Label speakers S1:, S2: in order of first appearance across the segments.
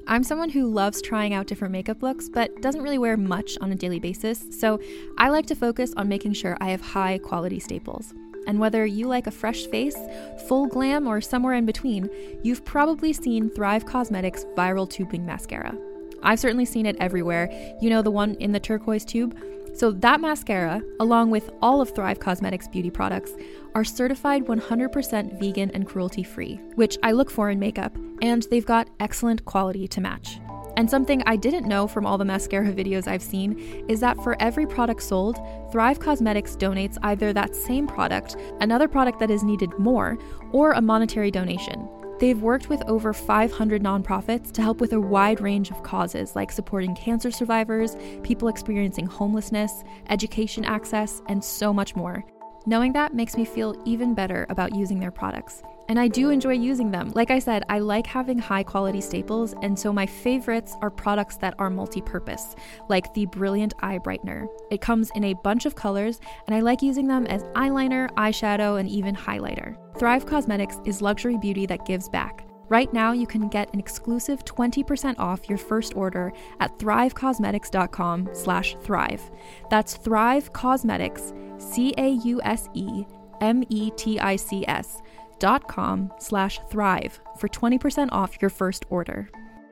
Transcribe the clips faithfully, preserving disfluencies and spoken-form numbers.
S1: I'm someone who loves trying out different makeup looks, but doesn't really wear much on a daily basis, so I like to focus on making sure I have high quality staples. And whether you like a fresh face, full glam, or somewhere in between, you've probably seen Thrive Causemetics Viral Tubing Mascara. I've certainly seen it everywhere. You know, the one in the turquoise tube? So that mascara, along with all of Thrive Causemetics beauty products, are certified one hundred percent vegan and cruelty-free, which I look for in makeup, and they've got excellent quality to match. And something I didn't know from all the mascara videos I've seen is that for every product sold, Thrive Causemetics donates either that same product, another product that is needed more, or a monetary donation. They've worked with over five hundred nonprofits to help with a wide range of causes like supporting cancer survivors, people experiencing homelessness, education access, and so much more. Knowing that makes me feel even better about using their products. And I do enjoy using them. Like I said, I like having high quality staples, and so my favorites are products that are multi-purpose, like the Brilliant Eye Brightener. It comes in a bunch of colors, and I like using them as eyeliner, eyeshadow, and even highlighter. Thrive Causemetics is luxury beauty that gives back. Right now, you can get an exclusive twenty percent off your first order at thrivecausemetics.com slash thrive. That's Thrive Causemetics, C A U S E M E T I C S dot com slash thrive for twenty percent off your first order.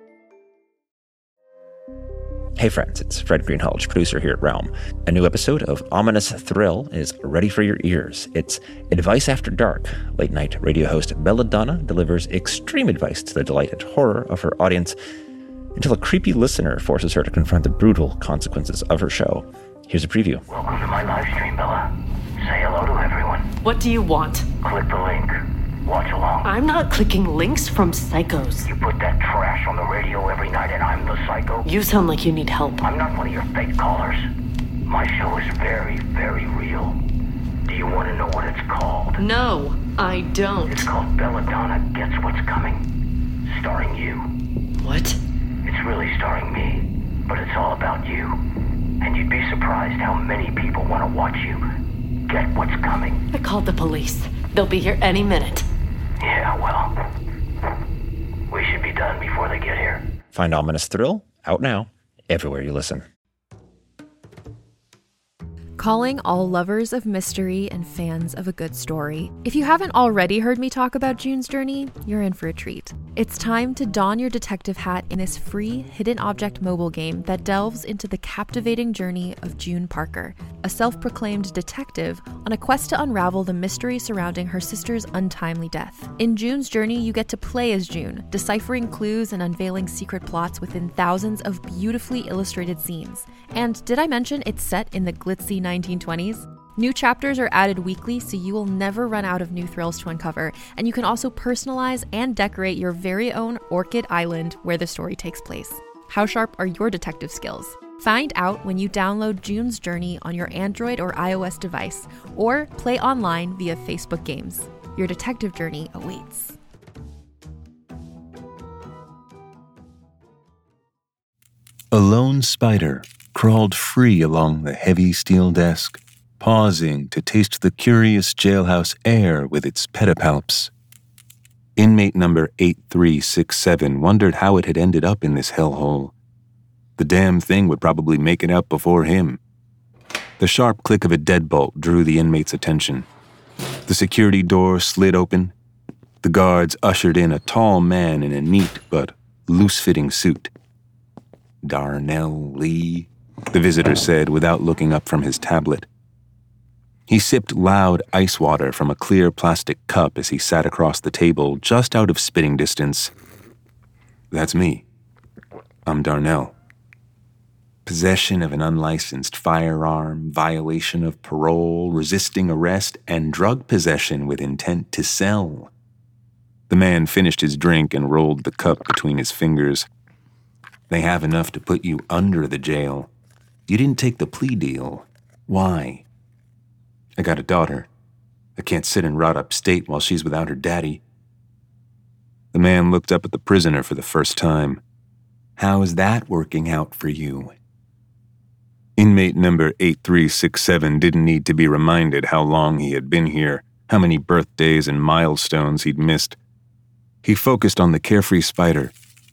S2: Hey friends, it's Fred Greenhalgh, producer here at Realm. A new episode of Ominous Thrill is ready for your ears. It's Advice After Dark. Late night radio host Belladonna delivers extreme advice to the delight and horror of her audience until a creepy listener forces her to confront the brutal consequences of her show. Here's a preview.
S3: Welcome to my live stream, Bella. Say hello to everyone.
S4: What do you want?
S3: Click the link. Watch along.
S4: I'm not clicking links from psychos.
S3: You put that trash on the radio every night and I'm the psycho?
S4: You sound like you need help.
S3: I'm not one of your fake callers. My show is very, very real. Do you want to know what it's called?
S4: No, I don't.
S3: It's called Belladonna Gets What's Coming. Starring you.
S4: What?
S3: It's really starring me, but it's all about you. And you'd be surprised how many people want to watch you get what's coming.
S4: I called the police. They'll be here any minute.
S3: Yeah, well, we should be done before they get here.
S2: Find Ominous Thrill out now, everywhere you listen.
S1: Calling all lovers of mystery and fans of a good story. If you haven't already heard me talk about June's Journey, you're in for a treat. It's time to don your detective hat in this free hidden object mobile game that delves into the captivating journey of June Parker, a self-proclaimed detective on a quest to unravel the mystery surrounding her sister's untimely death. In June's Journey, you get to play as June, deciphering clues and unveiling secret plots within thousands of beautifully illustrated scenes. And did I mention it's set in the glitzy nineteen twenties? New chapters are added weekly, so you will never run out of new thrills to uncover, and you can also personalize and decorate your very own Orchid Island where the story takes place. How sharp are your detective skills? Find out when you download June's Journey on your Android or iOS device, or play online via Facebook Games. Your detective journey awaits.
S5: A lone spider crawled free along the heavy steel desk, pausing to taste the curious jailhouse air with its pedipalps. Inmate number eight three six seven wondered how it had ended up in this hellhole. The damn thing would probably make it out before him. The sharp click of a deadbolt drew the inmate's attention. The security door slid open. The guards ushered in a tall man in a neat but loose-fitting suit. "Darnell Lee," the visitor said without looking up from his tablet. He sipped loud ice water from a clear plastic cup as he sat across the table just out of spitting distance. "That's me. I'm Darnell. Possession of an unlicensed firearm, violation of parole, resisting arrest, and drug possession with intent to sell." The man finished his drink and rolled the cup between his fingers. "They have enough to put you under the jail. You didn't take the plea deal. Why?" "I got a daughter. I can't sit and rot upstate while she's without her daddy." The man looked up at the prisoner for the first time. "How is that working out for you?" Inmate number eight three six seven didn't need to be reminded how long he had been here, how many birthdays and milestones he'd missed. He focused on the carefree spider,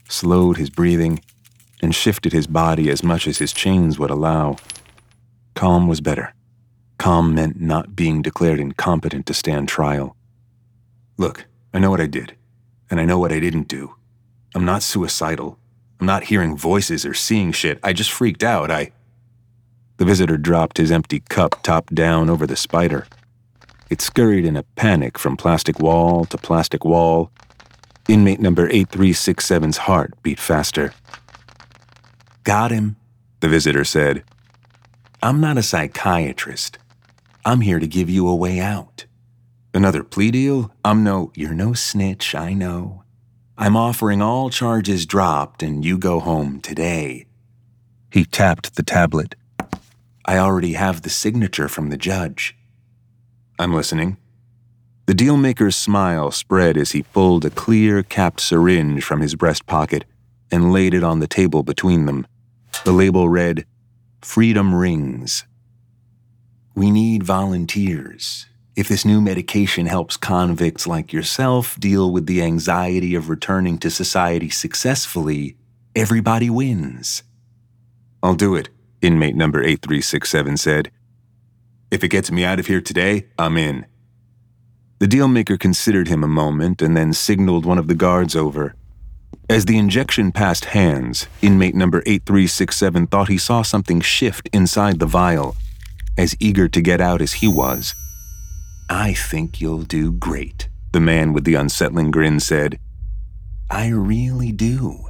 S5: slowed his breathing, and shifted his body as much as his chains would allow. Calm was better. Calm meant not being declared incompetent to stand trial. Look, I know what I did, and I know what I didn't do. I'm not suicidal. I'm not hearing voices or seeing shit. I just freaked out. I... The visitor dropped his empty cup top down over the spider. It scurried in a panic from plastic wall to plastic wall. Inmate number eight three six seven's heart beat faster. Got him, the visitor said. I'm not a psychiatrist. I'm here to give you a way out. Another plea deal? I'm no... You're no snitch, I know. I'm offering all charges dropped and you go home today. He tapped the tablet. I already have the signature from the judge. I'm listening. The dealmaker's smile spread as he pulled a clear, capped syringe from his breast pocket and laid it on the table between them. The label read, Freedom Rings. We need volunteers. If this new medication helps convicts like yourself deal with the anxiety of returning to society successfully, everybody wins. I'll do it, inmate number eight three six seven said. If it gets me out of here today, I'm in. The dealmaker considered him a moment and then signaled one of the guards over. As the injection passed hands, inmate number eight three six seven thought he saw something shift inside the vial, as eager to get out as he was. I think you'll do great, the man with the unsettling grin said. I really do.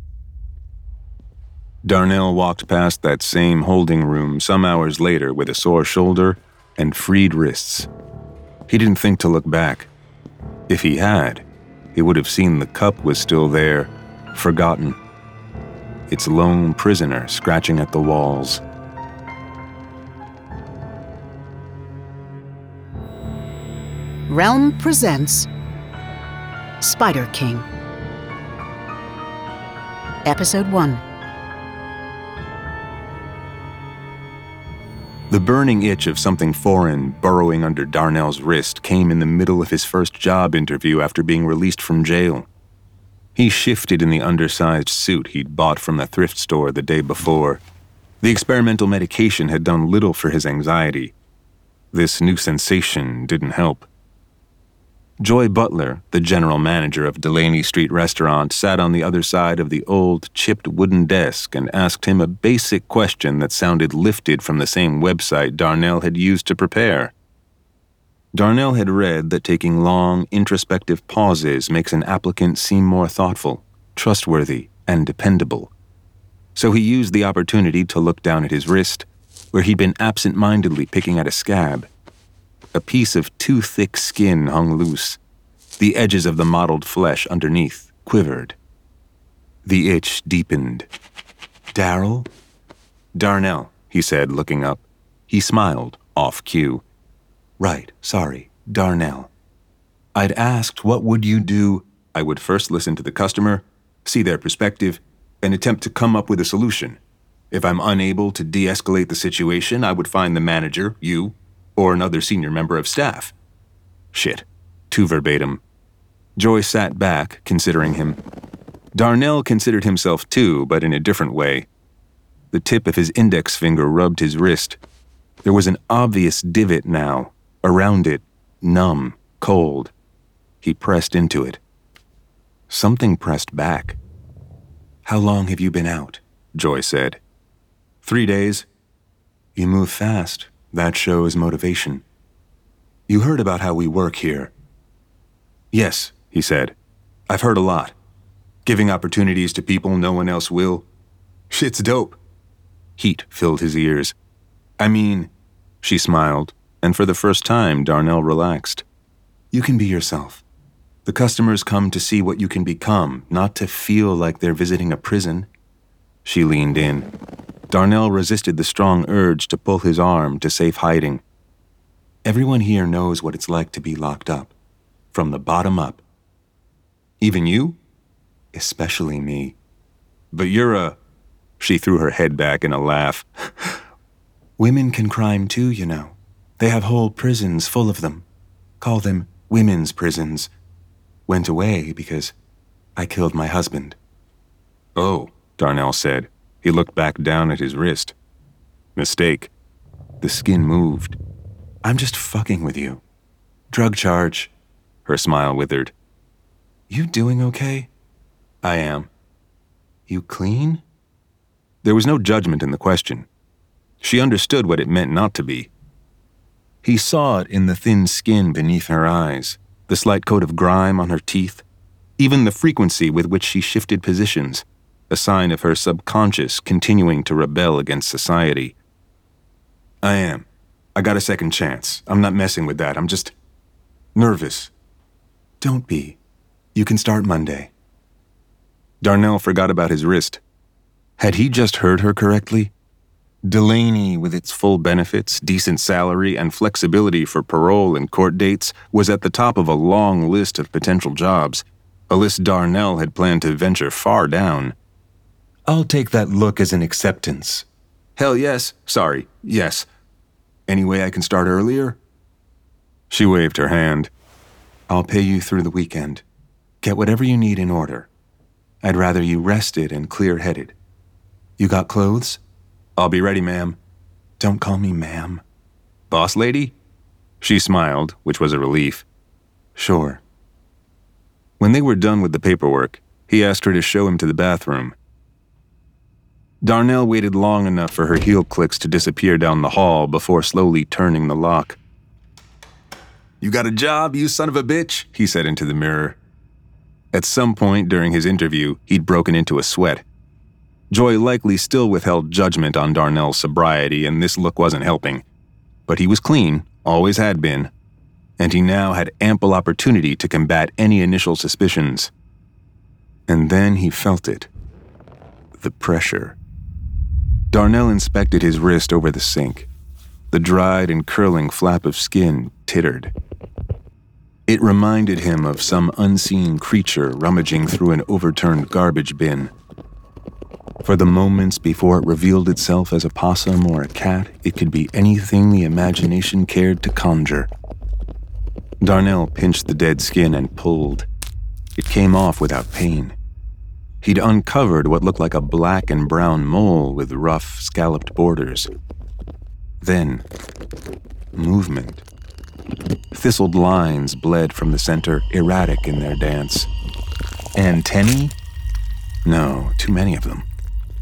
S5: Darnell walked past that same holding room some hours later with a sore shoulder and freed wrists. He didn't think to look back. If he had, he would have seen the cup was still there, forgotten. Its lone prisoner scratching at the walls.
S6: Realm presents Spider King. Episode one.
S5: The burning itch of something foreign burrowing under Darnell's wrist came in the middle of his first job interview after being released from jail. He shifted in the undersized suit he'd bought from the thrift store the day before. The experimental medication had done little for his anxiety. This new sensation didn't help. Joy Butler, the general manager of Delaney Street Restaurant, sat on the other side of the old, chipped wooden desk and asked him a basic question that sounded lifted from the same website Darnell had used to prepare. Darnell had read that taking long, introspective pauses makes an applicant seem more thoughtful, trustworthy, and dependable. So he used the opportunity to look down at his wrist, where he'd been absent-mindedly picking at a scab. A piece of too thick skin hung loose. The edges of the mottled flesh underneath quivered. The itch deepened. Darryl? Darnell, he said, looking up. He smiled, off cue. Right, sorry, Darnell. I'd asked what would you do. I would first listen to the customer, see their perspective, and attempt to come up with a solution. If I'm unable to de-escalate the situation, I would find the manager, you, or another senior member of staff. Shit. Too verbatim. Joy sat back, considering him. Darnell considered himself too, but in a different way. The tip of his index finger rubbed his wrist. There was an obvious divot now, around it, numb, cold. He pressed into it. Something pressed back. How long have you been out? Joy said. Three days. You move fast. That shows motivation. You heard about how we work here. Yes, he said. I've heard a lot. Giving opportunities to people no one else will. Shit's dope. Heat filled his ears. I mean, she smiled, and for the first time, Darnell relaxed. You can be yourself. The customers come to see what you can become, not to feel like they're visiting a prison. She leaned in. Darnell resisted the strong urge to pull his arm to safe hiding. Everyone here knows what it's like to be locked up, from the bottom up. Even you? Especially me. But you're a... She threw her head back in a laugh. Women can crime too, you know. They have whole prisons full of them. Call them women's prisons. Went away because I killed my husband. Oh, Darnell said. He looked back down at his wrist. Mistake. The skin moved. I'm just fucking with you. Drug charge. Her smile withered. You doing okay? I am. You clean? There was no judgment in the question. She understood what it meant not to be. He saw it in the thin skin beneath her eyes, the slight coat of grime on her teeth, even the frequency with which she shifted positions, a sign of her subconscious continuing to rebel against society. I am. I got a second chance. I'm not messing with that. I'm just nervous. Don't be. You can start Monday. Darnell forgot about his wrist. Had he just heard her correctly? Delaney, with its full benefits, decent salary, and flexibility for parole and court dates, was at the top of a long list of potential jobs, a list Darnell had planned to venture far down. I'll take that look as an acceptance. Hell yes. Sorry, yes. Any way I can start earlier? She waved her hand. I'll pay you through the weekend. Get whatever you need in order. I'd rather you rested and clear-headed. You got clothes? I'll be ready, ma'am. Don't call me ma'am. Boss lady? She smiled, which was a relief. Sure. When they were done with the paperwork, he asked her to show him to the bathroom. Darnell waited long enough for her heel clicks to disappear down the hall before slowly turning the lock. You got a job, you son of a bitch, he said into the mirror. At some point during his interview, he'd broken into a sweat. Joy likely still withheld judgment on Darnell's sobriety, and this look wasn't helping. But he was clean, always had been, and he now had ample opportunity to combat any initial suspicions. And then he felt it. The pressure. Darnell inspected his wrist over the sink. The dried and curling flap of skin tittered. It reminded him of some unseen creature rummaging through an overturned garbage bin. For the moments before it revealed itself as a possum or a cat, it could be anything the imagination cared to conjure. Darnell pinched the dead skin and pulled. It came off without pain. He'd uncovered what looked like a black and brown mole with rough, scalloped borders. Then, movement. Thistled lines bled from the center, erratic in their dance. Antennae? No, too many of them.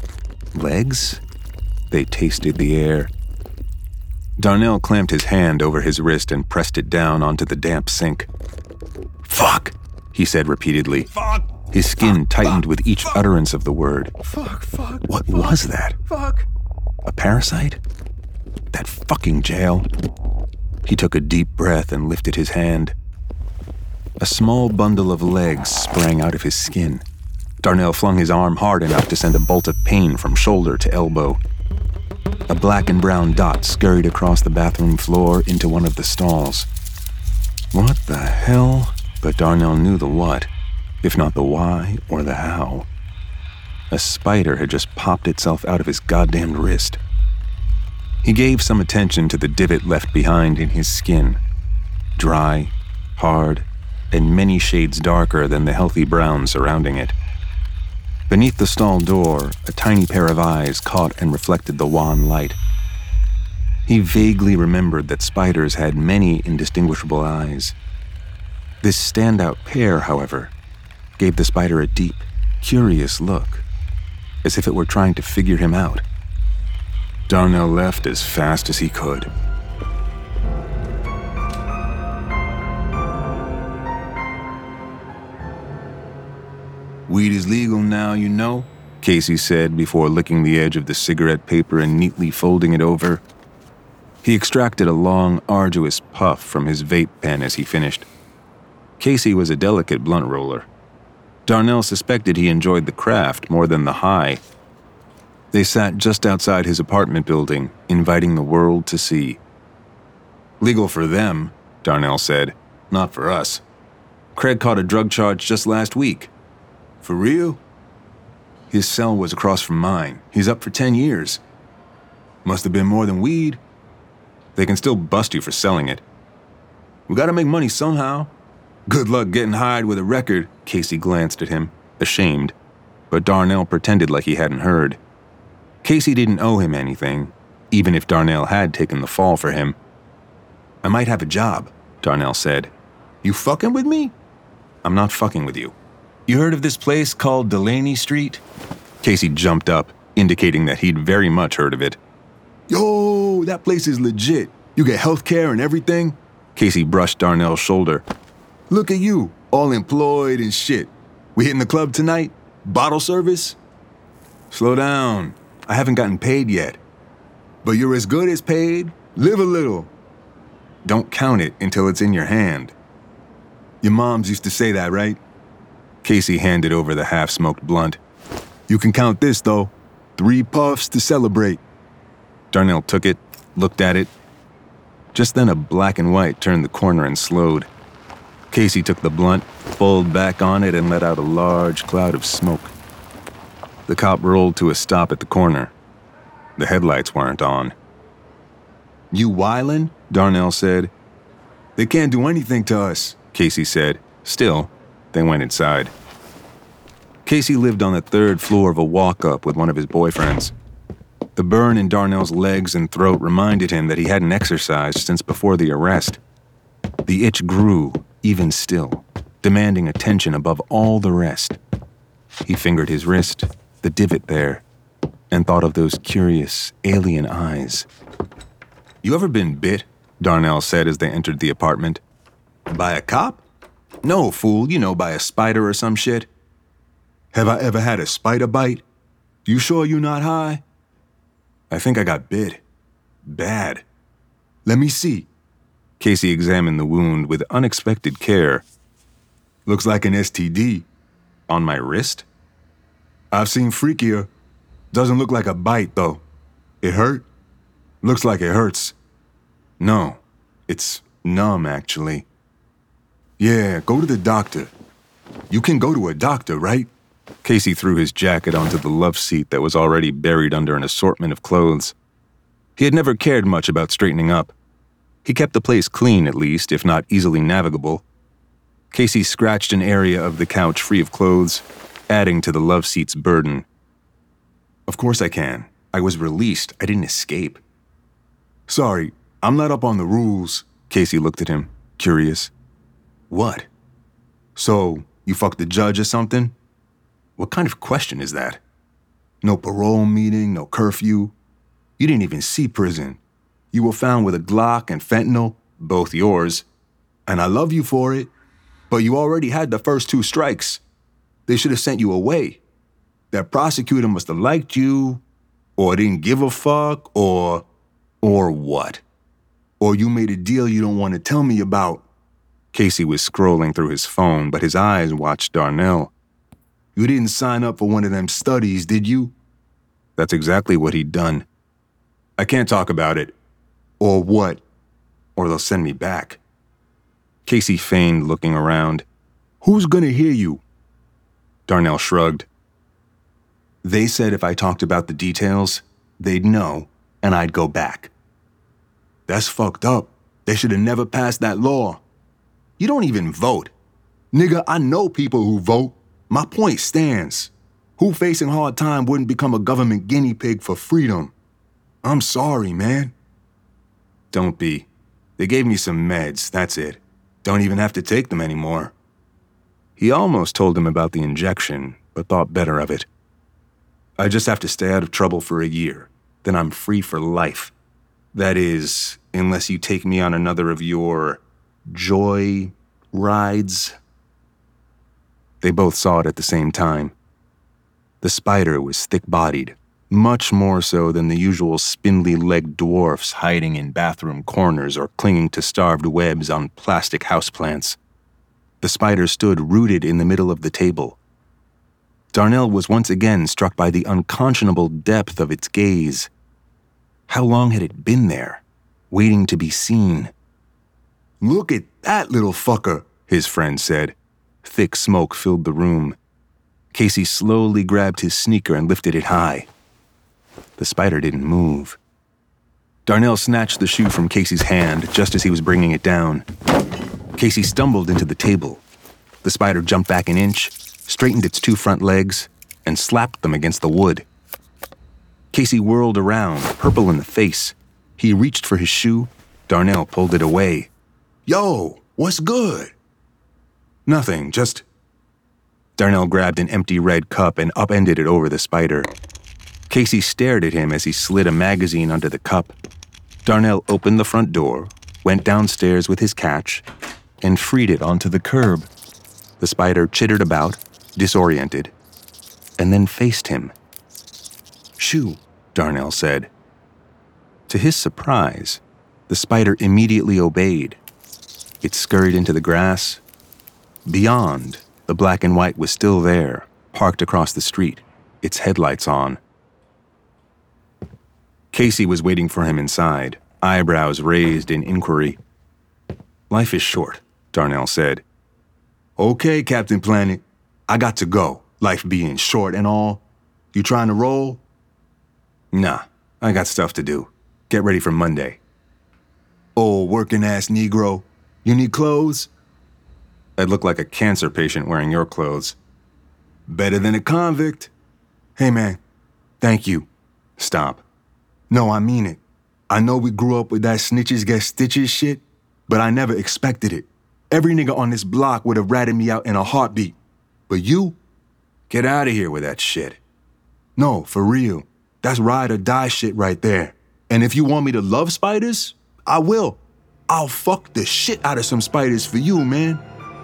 S5: Legs? They tasted the air. Darnell clamped his hand over his wrist and pressed it down onto the damp sink. Fuck, he said repeatedly. Fuck. His skin fuck, tightened fuck, with each fuck, utterance of the word. Fuck, fuck. What fuck, was that? Fuck. A parasite? That fucking jail? He took a deep breath and lifted his hand. A small bundle of legs sprang out of his skin. Darnell flung his arm hard enough to send a bolt of pain from shoulder to elbow. A black and brown dot scurried across the bathroom floor into one of the stalls. What the hell? But Darnell knew the what, if not the why or the how. A spider had just popped itself out of his goddamned wrist. He gave some attention to the divot left behind in his skin. Dry, hard, and many shades darker than the healthy brown surrounding it. Beneath the stall door, a tiny pair of eyes caught and reflected the wan light. He vaguely remembered that spiders had many indistinguishable eyes. This standout pair, however, gave the spider a deep, curious look, as if it were trying to figure him out. Darnell left as fast as he could. Weed is legal now, you know, Casey said before licking the edge of the cigarette paper and neatly folding it over. He extracted a long, arduous puff from his vape pen as he finished. Casey was a delicate blunt roller. Darnell suspected he enjoyed the craft more than the high. They sat just outside his apartment building, inviting the world to see. Legal for them, Darnell said, not for us. Craig caught a drug charge just last week. For real? His cell was across from mine. He's up for ten years. Must have been more than weed. They can still bust you for selling it. We gotta make money somehow. Good luck getting hired with a record, Casey glanced at him, ashamed. but Darnell pretended like he hadn't heard. Casey didn't owe him anything, even if Darnell had taken the fall for him. "I might have a job," Darnell said. "You fucking with me?" "I'm not fucking with you." "You heard of this place called Delaney Street?" Casey jumped up, indicating that he'd very much heard of it. "Yo, that place is legit. You get health care and everything." Casey brushed Darnell's shoulder. "Look at you, all employed and shit. We hitting the club tonight? Bottle service?" "Slow down. I haven't gotten paid yet." "But you're as good as paid. Live a little." "Don't count it until it's in your hand." "Your moms used to say that, right?" Casey handed over the half-smoked blunt. "You can count this, though. Three puffs to celebrate." Darnell took it, looked at it. Just then a black and white turned the corner and slowed. Casey took the blunt, pulled back on it, and let out a large cloud of smoke. The cop rolled to a stop at the corner. The headlights weren't on. "You wildin'?" Darnell said. "They can't do anything to us," Casey said. Still, they went inside. Casey lived on the third floor of a walk-up with one of his boyfriends. The burn in Darnell's legs and throat reminded him that he hadn't exercised since before the arrest. The itch grew, even still, demanding attention above all the rest. He fingered his wrist, the divot there, and thought of those curious, alien eyes. "You ever been bit?" Darnell said as they entered the apartment. "By a cop?" "No, fool, you know, by a spider or some shit." "Have I ever had a spider bite? You sure you not high?" "I think I got bit. Bad." "Let me see." Casey examined the wound with unexpected care. "Looks like an S T D." "On my wrist?" "I've seen freakier. Doesn't look like a bite, though. It hurt?" "Looks like it hurts." "No, it's numb, actually." "Yeah, go to the doctor. You can go to a doctor, right?" Casey threw his jacket onto the love seat that was already buried under an assortment of clothes. He had never cared much about straightening up. He kept the place clean, at least, if not easily navigable. Casey scratched an area of the couch free of clothes, adding to the love seat's burden. "Of course I can. I was released. I didn't escape." "Sorry, I'm not up on the rules." Casey looked at him, curious. "What?" "So, you fucked the judge or something?" "What kind of question is that?" "No parole meeting, no curfew. You didn't even see prison. You were found with a Glock and fentanyl, both yours. And I love you for it, but you already had the first two strikes. They should have sent you away. That prosecutor must have liked you, or didn't give a fuck, or... Or what? Or you made a deal you don't want to tell me about." Casey was scrolling through his phone, but his eyes watched Darnell. "You didn't sign up for one of them studies, did you?" "That's exactly what he'd done." "I can't talk about it." "Or what?" "Or they'll send me back." Casey feigned looking around. "Who's gonna hear you?" Darnell shrugged. "They said if I talked about the details, they'd know, and I'd go back." "That's fucked up. They should have never passed that law." "You don't even vote." "Nigga, I know people who vote. My point stands. Who facing hard time wouldn't become a government guinea pig for freedom? I'm sorry, man." "Don't be. They gave me some meds, that's it. Don't even have to take them anymore." He almost told him about the injection, but thought better of it. "I just have to stay out of trouble for a year. Then I'm free for life. That is, unless you take me on another of your joy rides." They both saw it at the same time. The spider was thick-bodied, much more so than the usual spindly-legged dwarfs hiding in bathroom corners or clinging to starved webs on plastic houseplants. The spider stood rooted in the middle of the table. Darnell was once again struck by the unconscionable depth of its gaze. How long had it been there, waiting to be seen? "Look at that little fucker," his friend said. Thick smoke filled the room. Casey slowly grabbed his sneaker and lifted it high. The spider didn't move. Darnell snatched the shoe from Casey's hand just as he was bringing it down. Casey stumbled into the table. The spider jumped back an inch, straightened its two front legs, and slapped them against the wood. Casey whirled around, purple in the face. He reached for his shoe. Darnell pulled it away. "Yo, what's good?" "Nothing, just..." Darnell grabbed an empty red cup and upended it over the spider. Casey stared at him as he slid a magazine under the cup. Darnell opened the front door, went downstairs with his catch, and freed it onto the curb. The spider chittered about, disoriented, and then faced him. "Shoo," Darnell said. To his surprise, the spider immediately obeyed. It scurried into the grass. Beyond, the black and white was still there, parked across the street, its headlights on. Casey was waiting for him inside, eyebrows raised in inquiry. "Life is short," Darnell said. "Okay, Captain Planet. I got to go, life being short and all. You trying to roll?" "Nah, I got stuff to do. Get ready for Monday." "Oh, working-ass Negro. You need clothes?" "I'd look like a cancer patient wearing your clothes." "Better than a convict." "Hey, man. Thank you." "Stop." "No, I mean it. I know we grew up with that snitches get stitches shit, but I never expected it. Every nigga on this block would have ratted me out in a heartbeat. But you? Get out of here with that shit." "No, for real. That's ride or die shit right there. And if you want me to love spiders, I will. I'll fuck the shit out of some spiders for you, man."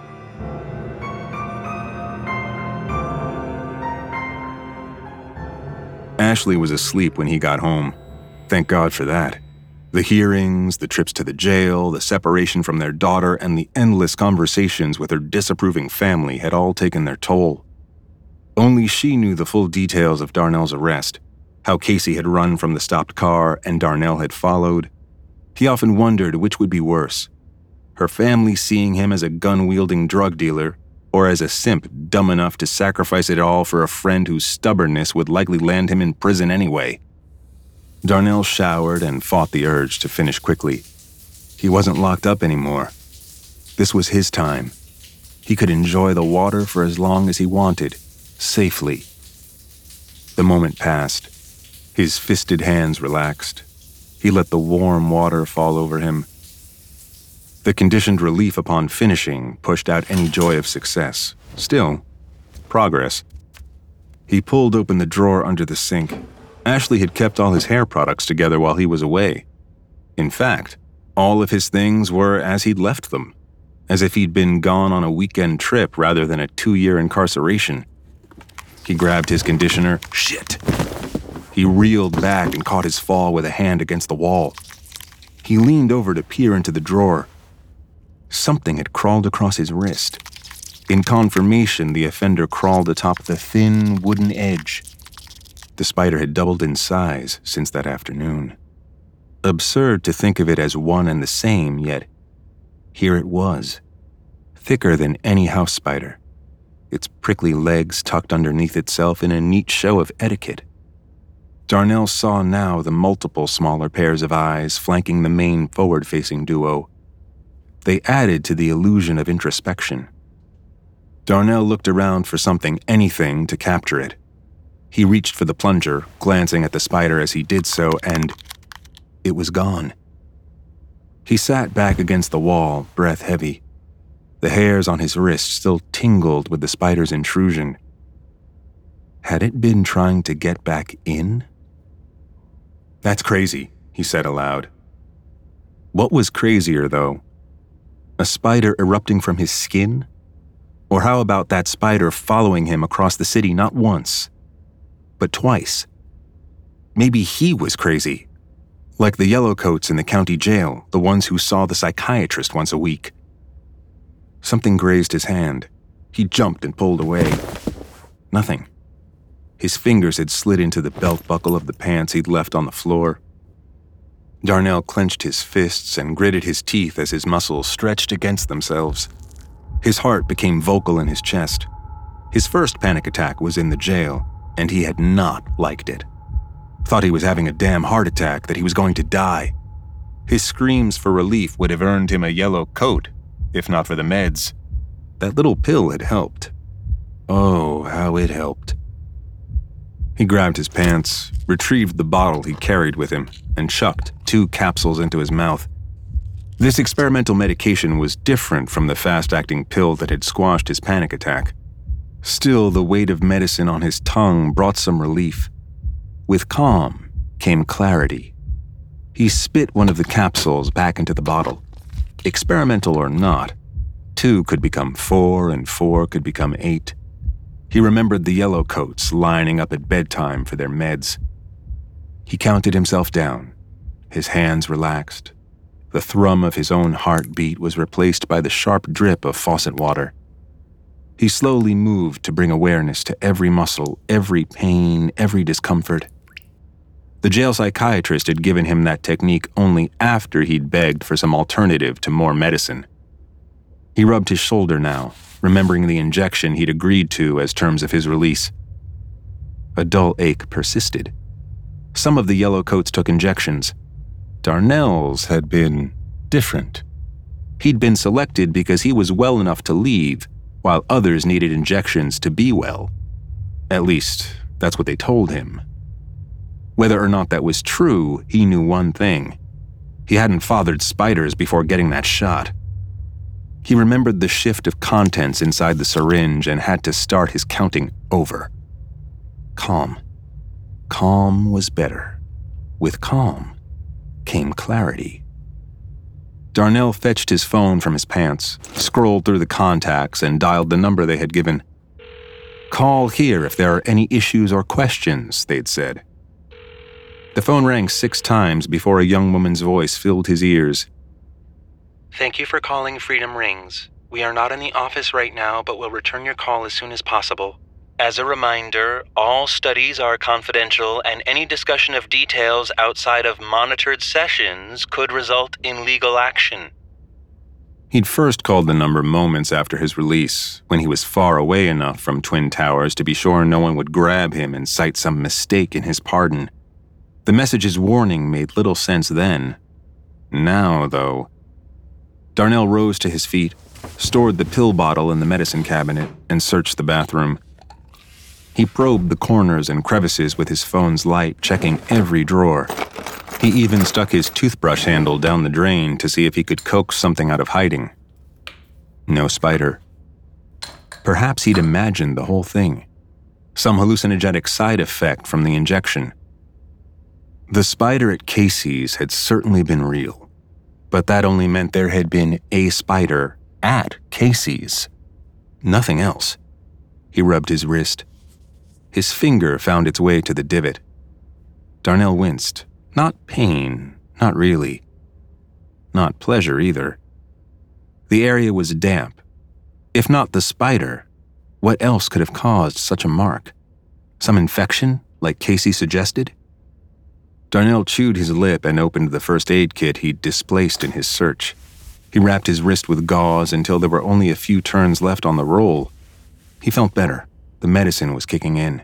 S5: Ashley was asleep when he got home. Thank God for that. The hearings, the trips to the jail, the separation from their daughter, and the endless conversations with her disapproving family had all taken their toll. Only she knew the full details of Darnell's arrest, how Casey had run from the stopped car and Darnell had followed. He often wondered which would be worse, her family seeing him as a gun-wielding drug dealer, or as a simp dumb enough to sacrifice it all for a friend whose stubbornness would likely land him in prison anyway. Darnell showered and fought the urge to finish quickly. He wasn't locked up anymore. This was his time. He could enjoy the water for as long as he wanted, safely. The moment passed. His fisted hands relaxed. He let the warm water fall over him. The conditioned relief upon finishing pushed out any joy of success. Still, progress. He pulled open the drawer under the sink. Ashley had kept all his hair products together while he was away. In fact, all of his things were as he'd left them, as if he'd been gone on a weekend trip rather than a two-year incarceration. He grabbed his conditioner. Shit! He reeled back and caught his fall with a hand against the wall. He leaned over to peer into the drawer. Something had crawled across his wrist. In confirmation, the offender crawled atop the thin wooden edge. The spider had doubled in size since that afternoon. Absurd to think of it as one and the same, yet here it was, thicker than any house spider, its prickly legs tucked underneath itself in a neat show of etiquette. Darnell saw now the multiple smaller pairs of eyes flanking the main forward-facing duo. They added to the illusion of introspection. Darnell looked around for something, anything, to capture it. He reached for the plunger, glancing at the spider as he did so, and it was gone. He sat back against the wall, breath heavy. The hairs on his wrist still tingled with the spider's intrusion. Had it been trying to get back in? "That's crazy," he said aloud. What was crazier, though? A spider erupting from his skin? Or how about that spider following him across the city not once, but twice? Maybe he was crazy. Like the yellowcoats in the county jail, the ones who saw the psychiatrist once a week. Something grazed his hand. He jumped and pulled away. Nothing. His fingers had slid into the belt buckle of the pants he'd left on the floor. Darnell clenched his fists and gritted his teeth as his muscles stretched against themselves. His heart became vocal in his chest. His first panic attack was in the jail, and he had not liked it. Thought he was having a damn heart attack, that he was going to die. His screams for relief would have earned him a yellow coat, if not for the meds. That little pill had helped. Oh, how it helped. He grabbed his pants, retrieved the bottle he carried with him, and chucked two capsules into his mouth. This experimental medication was different from the fast-acting pill that had squashed his panic attack. Still, the weight of medicine on his tongue brought some relief. With calm came clarity. He spit one of the capsules back into the bottle. Experimental or not, two could become four and four could become eight. He remembered the yellow coats lining up at bedtime for their meds. He counted himself down. His hands relaxed. The thrum of his own heartbeat was replaced by the sharp drip of faucet water. He slowly moved to bring awareness to every muscle, every pain, every discomfort. The jail psychiatrist had given him that technique only after he'd begged for some alternative to more medicine. He rubbed his shoulder now, remembering the injection he'd agreed to as terms of his release. A dull ache persisted. Some of the yellowcoats took injections. Darnell's had been different. He'd been selected because he was well enough to leave, while others needed injections to be well. At least, that's what they told him. Whether or not that was true, he knew one thing. He hadn't fathered spiders before getting that shot. He remembered the shift of contents inside the syringe and had to start his counting over. Calm. Calm was better. With calm came clarity. Darnell fetched his phone from his pants, scrolled through the contacts, and dialed the number they had given. "Call here if there are any issues or questions," they'd said. The phone rang six times before a young woman's voice filled his ears.
S7: "Thank you for calling Freedom Rings. We are not in the office right now, but will return your call as soon as possible. As a reminder, all studies are confidential, and any discussion of details outside of monitored sessions could result in legal action."
S5: He'd first called the number moments after his release, when he was far away enough from Twin Towers to be sure no one would grab him and cite some mistake in his pardon. The message's warning made little sense then. Now, though... Darnell rose to his feet, stored the pill bottle in the medicine cabinet, and searched the bathroom. He probed the corners and crevices with his phone's light, checking every drawer. He even stuck his toothbrush handle down the drain to see if he could coax something out of hiding. No spider. Perhaps he'd imagined the whole thing. Some hallucinogenic side effect from the injection. The spider at Casey's had certainly been real, but that only meant there had been a spider at Casey's. Nothing else. He rubbed his wrist. His finger found its way to the divot. Darnell winced. Not pain, not really. Not pleasure either. The area was damp. If not the spider, what else could have caused such a mark? Some infection, like Casey suggested? Darnell chewed his lip and opened the first aid kit he'd displaced in his search. He wrapped his wrist with gauze until there were only a few turns left on the roll. He felt better. The medicine was kicking in.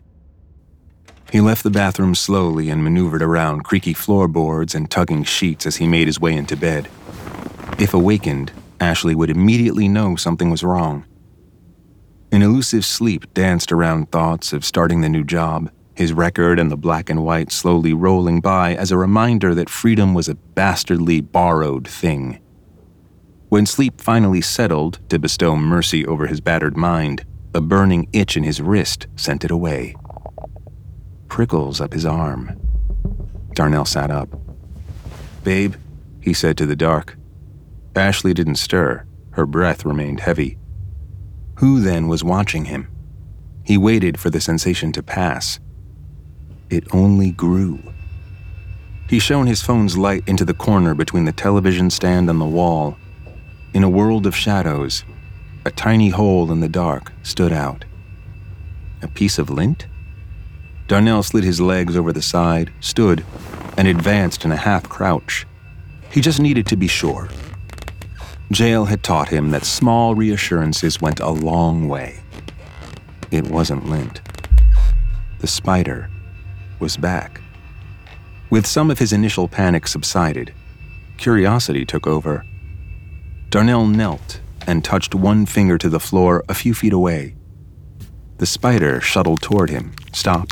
S5: He left the bathroom slowly and maneuvered around creaky floorboards and tugging sheets as he made his way into bed. If awakened, Ashley would immediately know something was wrong. An elusive sleep danced around thoughts of starting the new job, his record and the black and white slowly rolling by as a reminder that freedom was a bastardly borrowed thing. When sleep finally settled to bestow mercy over his battered mind, a burning itch in his wrist sent it away. Prickles up his arm. Darnell sat up. "Babe," he said to the dark. Ashley didn't stir. Her breath remained heavy. Who then was watching him? He waited for the sensation to pass. It only grew. He shone his phone's light into the corner between the television stand and the wall. In a world of shadows, a tiny hole in the dark stood out. A piece of lint? Darnell slid his legs over the side, stood, and advanced in a half-crouch. He just needed to be sure. Jail had taught him that small reassurances went a long way. It wasn't lint. The spider was back. With some of his initial panic subsided, curiosity took over. Darnell knelt and touched one finger to the floor a few feet away. The spider shuttled toward him, stopped,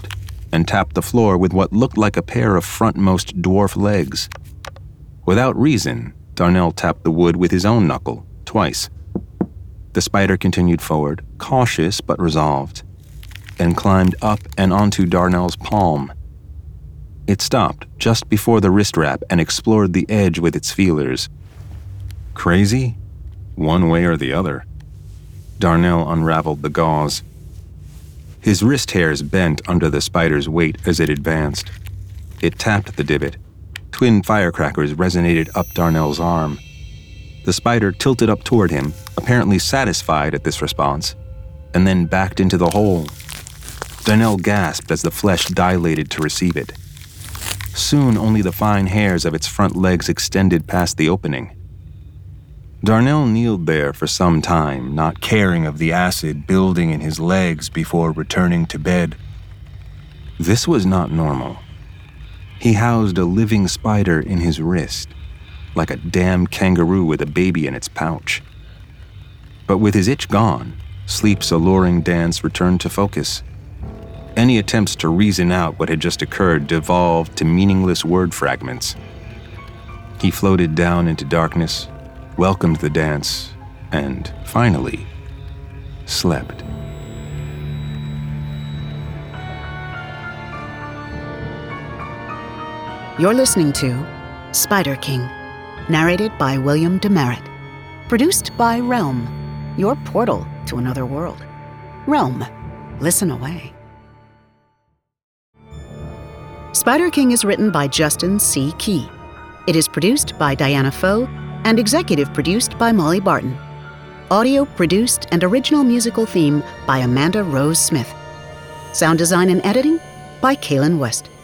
S5: and tapped the floor with what looked like a pair of frontmost dwarf legs. Without reason, Darnell tapped the wood with his own knuckle, twice. The spider continued forward, cautious but resolved, and climbed up and onto Darnell's palm. It stopped just before the wrist wrap and explored the edge with its feelers. Crazy? One way or the other. Darnell unraveled the gauze. His wrist hairs bent under the spider's weight as it advanced. It tapped the divot. Twin firecrackers resonated up Darnell's arm. The spider tilted up toward him, apparently satisfied at this response, and then backed into the hole. Darnell gasped as the flesh dilated to receive it. Soon, only the fine hairs of its front legs extended past the opening. Darnell kneeled there for some time, not caring of the acid building in his legs before returning to bed. This was not normal. He housed a living spider in his wrist, like a damn kangaroo with a baby in its pouch. But with his itch gone, sleep's alluring dance returned to focus. Any attempts to reason out what had just occurred devolved to meaningless word fragments. He floated down into darkness, welcomed the dance, and, finally, slept.
S6: You're listening to Spider King, narrated by William Demerit. Produced by Realm, your portal to another world. Realm, listen away. Spider King is written by Justin C. Key. It is produced by Diana Foe and executive produced by Molly Barton. Audio produced and original musical theme by Amanda Rose Smith. Sound design and editing by Kaylin West.